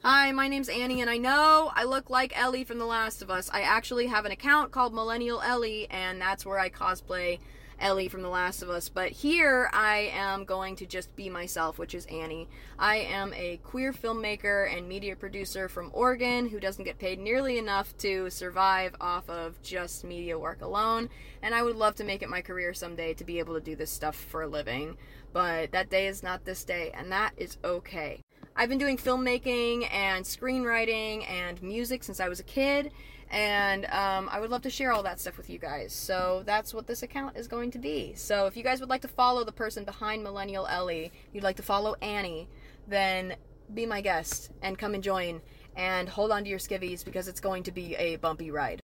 Hi, my name's Annie, and I know I look like Ellie from The Last of Us. I actually have an account called Millennial Ellie, and that's where I cosplay Ellie from The Last of Us. But here I am going to just be myself, which is Annie. I am a queer filmmaker and media producer from Oregon who doesn't get paid nearly enough to survive off of just media work alone, and I would love to make it my career someday to be able to do this stuff for a living. But that day is not this day, and that is okay. I've been doing filmmaking and screenwriting and music since I was a kid, and I would love to share all that stuff with you guys. So that's what this account is going to be. So if you guys would like to follow the person behind Millennial Ellie, you'd like to follow Annie, then be my guest and come and join and hold on to your skivvies because it's going to be a bumpy ride.